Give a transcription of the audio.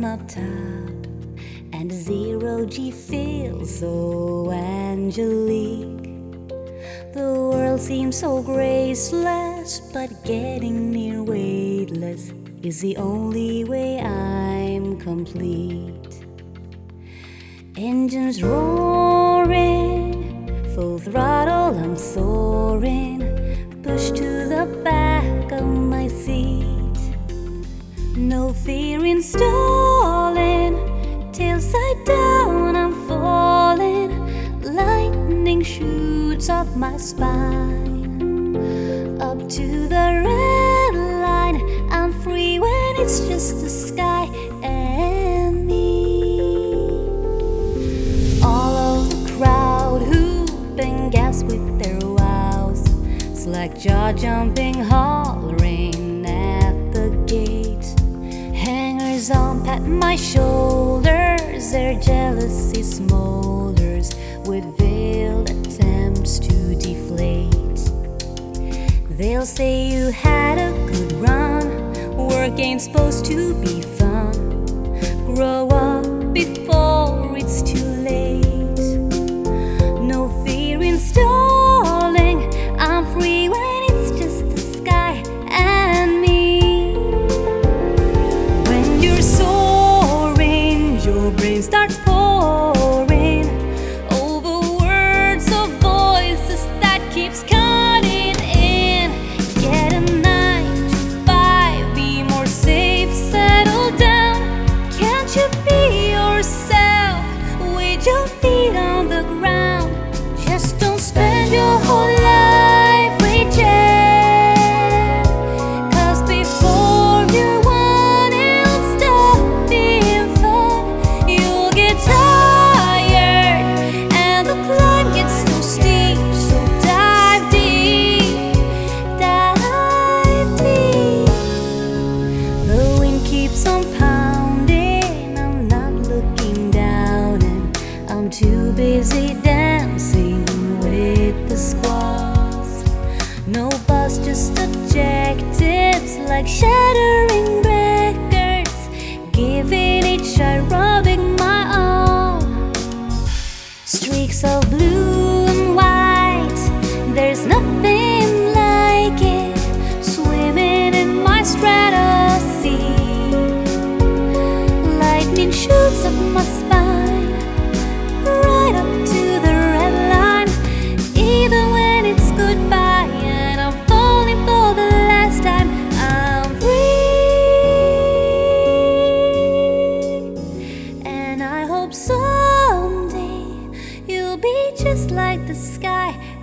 up top, and the zero-G feels so angelique. The world seems so graceless, but getting near weightless is the only way I'm complete. Engines roaring, full throttle I'm soaring, pushed to the back of my seat. No fear in stalling, tail side down I'm falling. Lightning shoots off my spine. Up to the red line, I'm free when it's just the sky and me. All of the crowd whoop and gasp with their wows, slack jaw jumping, hollering at the gate. Hangers on pat my shoulders, their jealousy smolders with veiled attempts to deflate. They'll say you had a good run, work ain't supposed to be fun. Grow up before it's too late. No fear in stalling, I'm free when it's just the sky and me. When you're soaring, your brain starts pouring over words of voices that keeps cutting in. Get a 9 to 5, be more safe, settle down. Can't you be yourself with your feet on the ground? Just don't spend your whole life reaching, 'cause before you want it'll stop being fun. You'll get tired and the climb gets so steep. So dive deep, dive deep. The wind keeps on pounding, I'm not looking down, and I'm too busy dancing with the squalls. No buzz, just adjectives like shattering records, giving each eye rubbing my own. Streaks of blue and white, there's nothing like it, swimming in my stratosphere. Lightning shoots up my spine, right up to the red line. Even when it's goodbye and I'm falling for the last time, I'm free. And I hope someday you'll be just like the sky